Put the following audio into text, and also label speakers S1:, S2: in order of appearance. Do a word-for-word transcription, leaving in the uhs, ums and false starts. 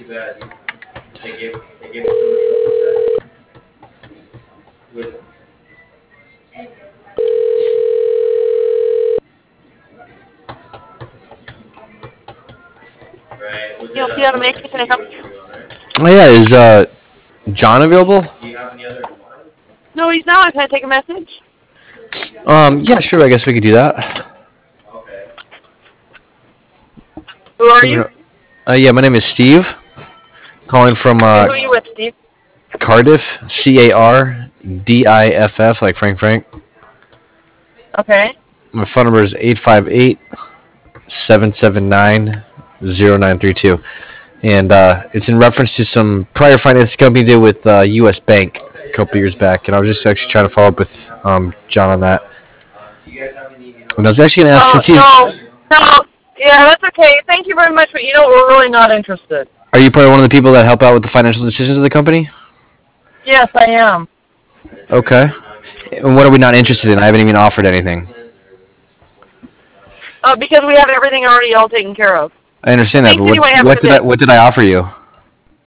S1: You'll see how to make it. Can I help you?
S2: Oh yeah, is uh John available?
S1: No, he's not. Can I take a message?
S2: Um, yeah, sure. I guess we could do that.
S1: Who are you?
S2: Uh, yeah, my name is Steve. Calling from uh,
S1: Who are you with, Steve?
S2: Cardiff, C A R D I F F, like Frank Frank.
S1: Okay.
S2: My phone number is eight five eight, seven seven nine, zero nine three two. And uh, it's in reference to some prior finance company did with uh, U S Bank a couple years back. And I was just actually trying to follow up with um, John on that. And I was actually going to ask,
S1: Oh,
S2: since he's...
S1: no, no. Yeah, that's okay. Thank you very much, but you know, we're really not interested.
S2: Are you part of one of the people that help out with the financial decisions of the company?
S1: Yes, I am.
S2: Okay. And what are we not interested in? I haven't even offered anything.
S1: Uh, because we have everything already all taken care of.
S2: I understand that,
S1: Thanks
S2: but what,
S1: anyway, have a
S2: what
S1: good
S2: did
S1: day.
S2: I what did I offer you?